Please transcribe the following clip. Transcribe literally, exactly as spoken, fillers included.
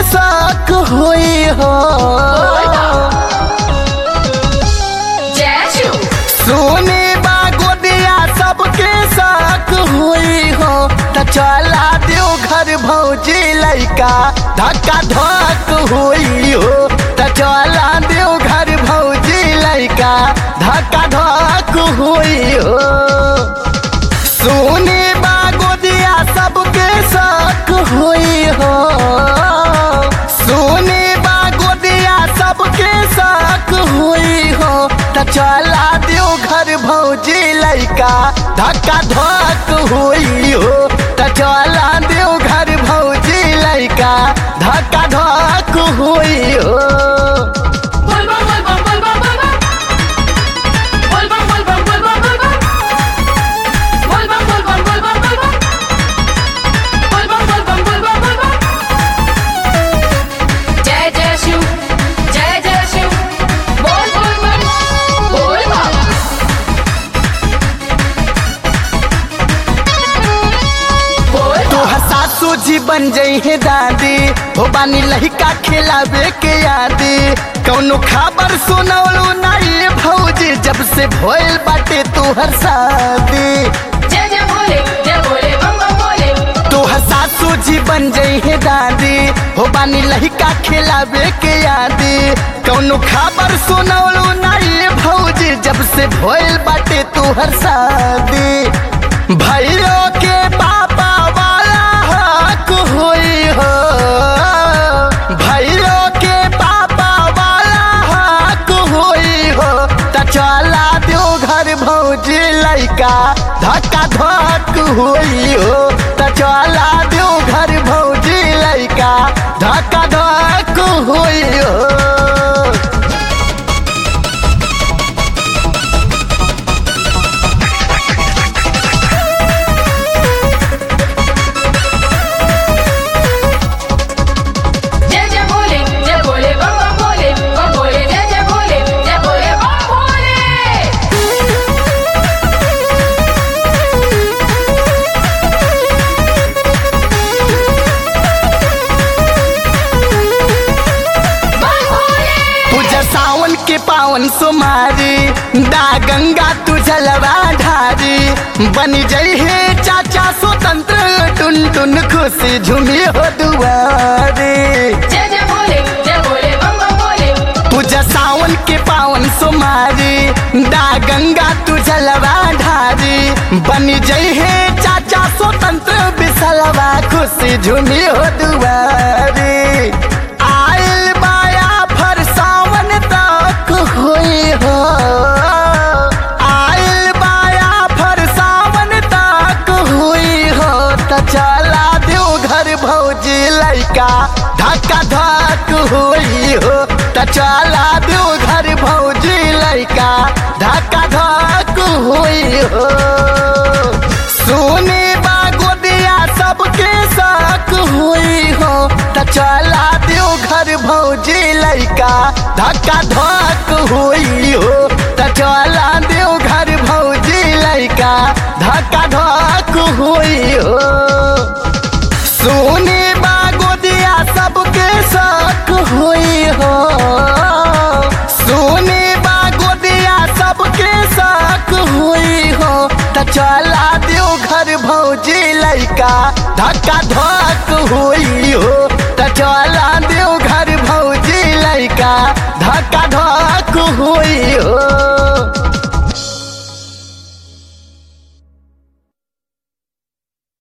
शक हुई हो। सुनी बा गोदिया सबके शक हुई हो। त चला देव घर भौजी लैका धक्का धक हुई हो। त चला देव घर भौजी लैका धक्का धक हुई हो। सुनी बा गोदिया सबके शक हुई हो। सुनी बा गोदिया सबके शक हुई हो। त चला देव घर भौजी लैका धक्का धक हुई हो। त चला देव घर भौजी लैका धक्का धक हुई हो। जी बन जई है दादी हो बानी लहिका खिलावे के यादी। कौनो खबर सुनौलू नहीं भौजी जब से भइल बाटे तोहर शादी। जय जय भोले जय भोले बम बम भोले। तोहर सासू जी बन जई है दादी हो बानी लहिका खिलावे के यादी। कौनो खबर सुनौलू नहीं भौजी जब से भइल बाटे तोहर शादी। भैया के पापा हुई हो। भैया के पापा वाला हक हुई हो। त चला देव घर भौजी लैका धक्का धक हुई हो। त चला देव घर भौजी लैका धक्का धक हुई हो। सावन के पावन सुमारी दा गंगा तू जलवा ढारी। बन जई है चाचा स्वतंत्र टुन टुन खुशी झूमी हो दुआरी। जय जय भोले जय भोले बम बम भोले। पूजा सावन के पावन सुमारी दा गंगा तू जलवा ढारी। बन जई है चाचा स्वतंत्र बिसलवा खुशी झूमी हो दुआरी। आइल बाया फर सावन तक हुई हो। आइल बाया फर सावन तक हुई हो। त चला देव घर भौजी लैका धक्का धक हुई हो। त चला देव घर भौजी लैका धक्का धक हुई हो। सुनी बा गोदिया सबके शक हुई हो। त चला देव घर भौजी लैका धक्का धक हुई हो। त चला देव घर भौजी लैका धक्का धक हुई हो। सुनी बा गोदिया सबके शक हुई हो। सुनी बा गोदिया सबके शक हुई हो। त चला देव घर भौजी लैका धक्का धक हुई हो।